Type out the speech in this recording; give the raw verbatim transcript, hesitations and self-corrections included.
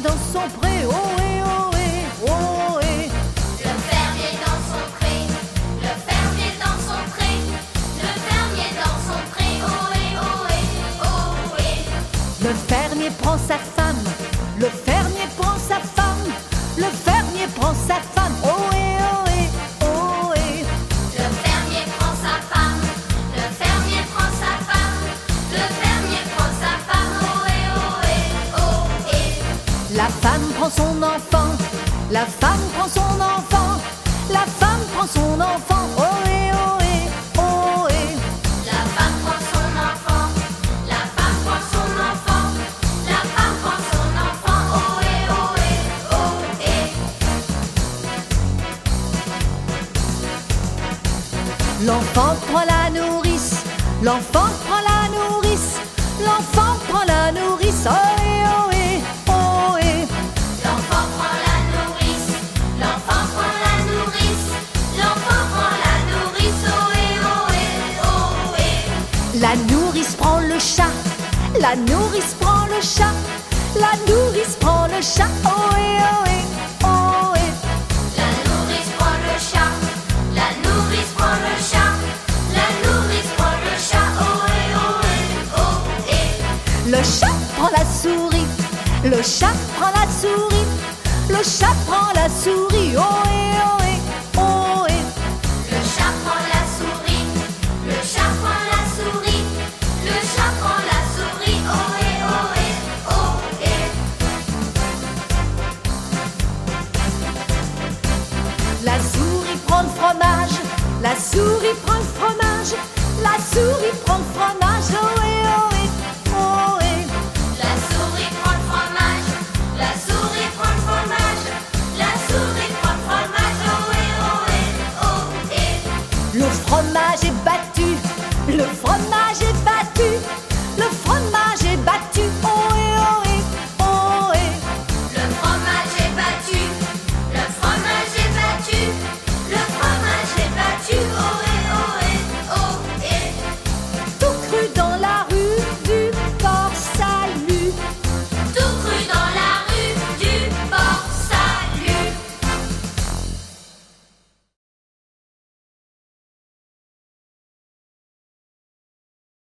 dans son pré, ohé, ohé, ohé. Le fermier dans son pré, le fermier dans son pré, le fermier dans son pré, ohé, ohé, ohé. Le fermier prend sa femme, le fermier prend sa femme, le fermier prend sa femme, ohé, ohé, ohé. Le fermier prend sa femme, le fermier prend sa femme, le fermier prend sa femme, ohé, ohé, ohé. La femme prend son enfant, la femme prend son enfant, la femme prend son enfant, ohé, ohé, ohé. La femme prend son enfant, la femme prend son enfant, la femme prend son enfant, ohé, ohé, ohé. L'enfant prend la nourrice, l'enfant prend la nourrice, l'enfant prend la nourrice, ohé, ohé, ohé. L'enfant prend la nourrice, l'enfant prend la nourrice, l'enfant prend la nourrice, ohé, ohé, ohé. La nourrice prend le chat, la nourrice prend le chat, la nourrice prend le chat, ohé, ohé, ohé. La nourrice prend le chat, la nourrice prend le chat, la nourrice prend le chat, ohé, ohé, ohé. Le chat prend la souris, le chat prend la souris, le chat prend la souris, ohé, ohé, ohé. Le chat prend la souris, le chat prend la souris, le chat prend la souris, ohé, ohé, ohé. La souris prend le fromage, la souris prend le fromage, la souris prend le fromage, ohé,